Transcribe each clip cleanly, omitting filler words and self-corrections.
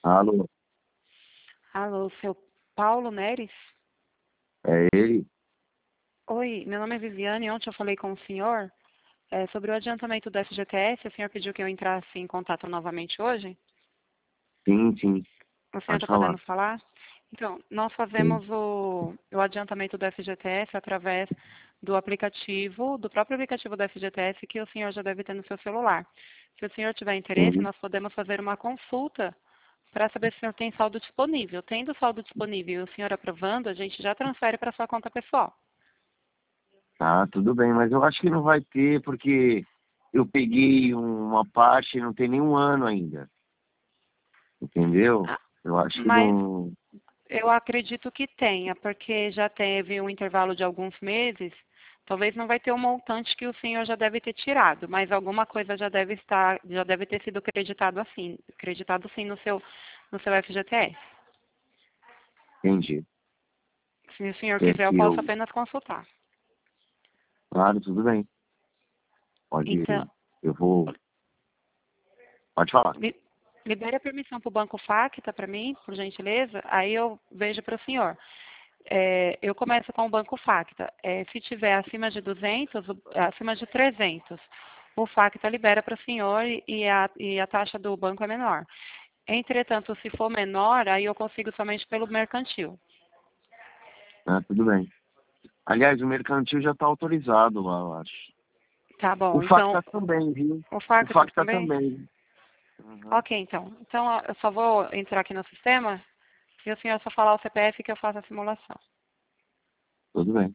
Alô, Alô, seu Paulo Neres? é ele? Oi, meu nome é Viviane. Ontem eu falei com o senhor sobre o adiantamento do FGTS. O senhor pediu que eu entrasse em contato novamente hoje. Sim, sim, O senhor pode está falar. podendo falar? Então, nós Sim. fazemos o adiantamento do FGTS através do próprio aplicativo do FGTS que o senhor já deve ter no seu celular. Se o senhor tiver interesse, Sim. nós podemos fazer uma consulta para saber se o senhor tem saldo disponível. Tendo saldo disponível e o senhor aprovando, a gente já transfere para sua conta pessoal. Tá, tudo bem, mas eu acho que não vai ter porque eu peguei uma parte e não tem nenhum ano ainda, entendeu? Ah, Eu acho que mas não. eu acredito que tenha, porque já teve um intervalo de alguns meses. Talvez não vai ter o montante que o senhor já deve ter tirado, mas alguma coisa já deve ter sido acreditado sim no seu FGTS. Entendi. Se o senhor Quer quiser, eu que posso eu. apenas consultar. Claro, tudo bem. Pode. Então, Eu vou. Pode falar. li- libere a permissão para o Banco Facta para mim, por gentileza, aí eu vejo para o senhor. Eu começo com o Banco Facta. Se tiver acima de 200, acima de 300, o Facta libera para o senhor e a taxa do banco é menor. Entretanto, se for menor, aí eu consigo somente pelo mercantil. Ah, tudo bem. Aliás, o mercantil já está autorizado lá, eu acho. Tá O bom, então, Facta também, viu? o O Facta Facta também? também. Uhum. Ok, então. Então, eu só vou entrar aqui no sistema e o senhor só falar o CPF que eu faço a simulação. Tudo bem.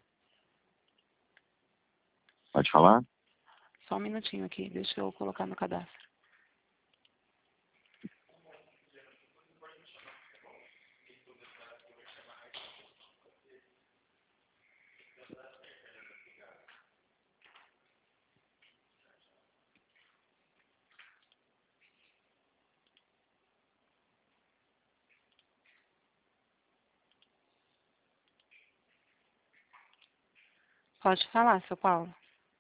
Pode falar? Só um minutinho aqui, deixa eu colocar no cadastro. Pode falar, seu Paulo.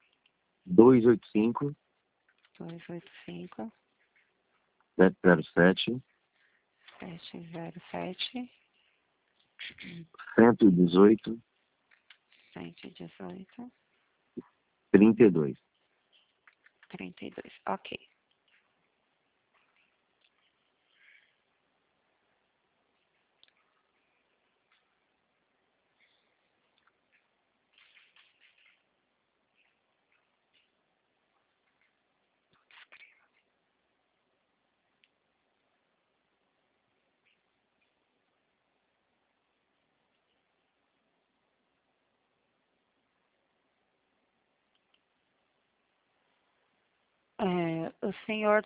285 285 707 707 118 118 32. 32. Ok. O senhor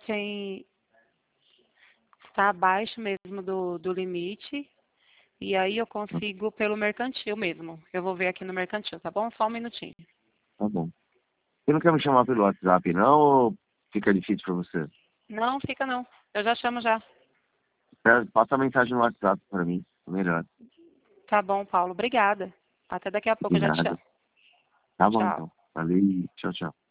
está abaixo mesmo do limite, e aí eu consigo pelo mercantil mesmo. Eu vou ver aqui no mercantil, tá bom? Só um minutinho. Tá bom. Você não quer me chamar pelo WhatsApp, não? Ou fica difícil pra você? Não, fica não. Eu já chamo já. Passa a mensagem no WhatsApp pra mim. Melhor. Tá bom, Paulo. Obrigada. Até daqui a pouco De eu já te nada. chamo. Tá bom, Tchau. então. Valeu. Tchau, tchau.